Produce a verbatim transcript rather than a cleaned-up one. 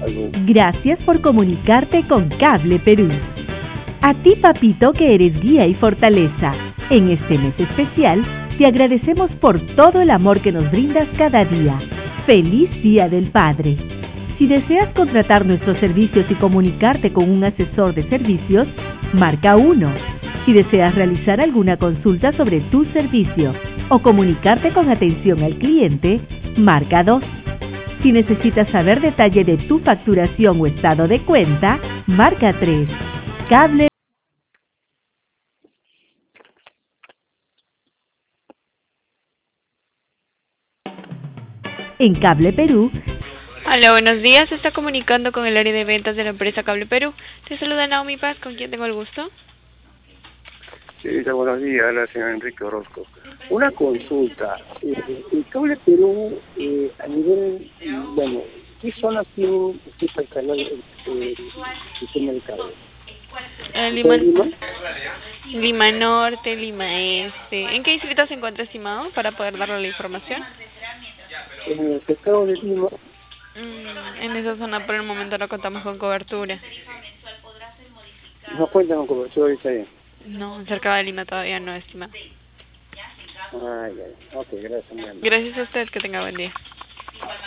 algo. Gracias por comunicarte con Cable Perú. A ti, papito, que eres guía y fortaleza. En este mes especial, te agradecemos por todo el amor que nos brindas cada día. ¡Feliz Día del Padre! Si deseas contratar nuestros servicios y comunicarte con un asesor de servicios, marca uno. Si deseas realizar alguna consulta sobre tu servicio o comunicarte con atención al cliente, marca dos. Si necesitas saber detalle de tu facturación o estado de cuenta, marca tres. Cable. En Cable Perú. Hola, buenos días. Se está comunicando con el área de ventas de la empresa Cable Perú. Te saluda Naomi Paz, con quien tengo el gusto. Sí, buenos días, la señora Enrique Orozco. Una consulta. Eh, el Cable Perú, eh, a nivel, bueno, ¿qué zonas tienen ustedes para instalar el, el sistema de cable? Eh, Lima, Lima? Lima Norte, Lima Este. ¿En qué distrito se encuentra, estimado, para poder darle la información? En el estado de Lima. Mm, en esa zona por el momento no contamos con cobertura. No cuentan con cobertura ahorita ahí. No, cerca de Lima todavía no, estimado. Ah, ya, ya. Ok, gracias. Gracias a usted, que tenga buen día.